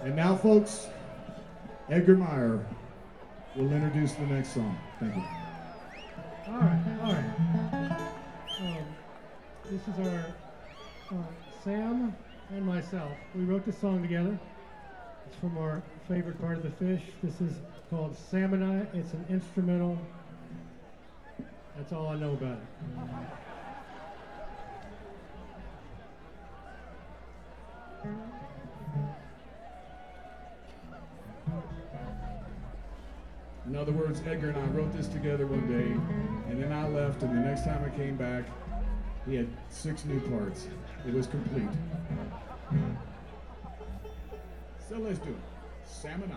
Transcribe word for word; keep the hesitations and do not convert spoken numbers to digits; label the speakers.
Speaker 1: And now, folks, Edgar Meyer will introduce the next song. Thank you.
Speaker 2: All right, all right. Um, this is our uh, Sam and myself. We wrote this song together. It's from our favorite part of the Fish. This is called Salmon. It's an instrumental. That's all I know about it.
Speaker 1: In other words, Edgar and I wrote this together one day, and then I left, and the next time I came back, he had six new parts. It was complete. So let's do it. Sam and I.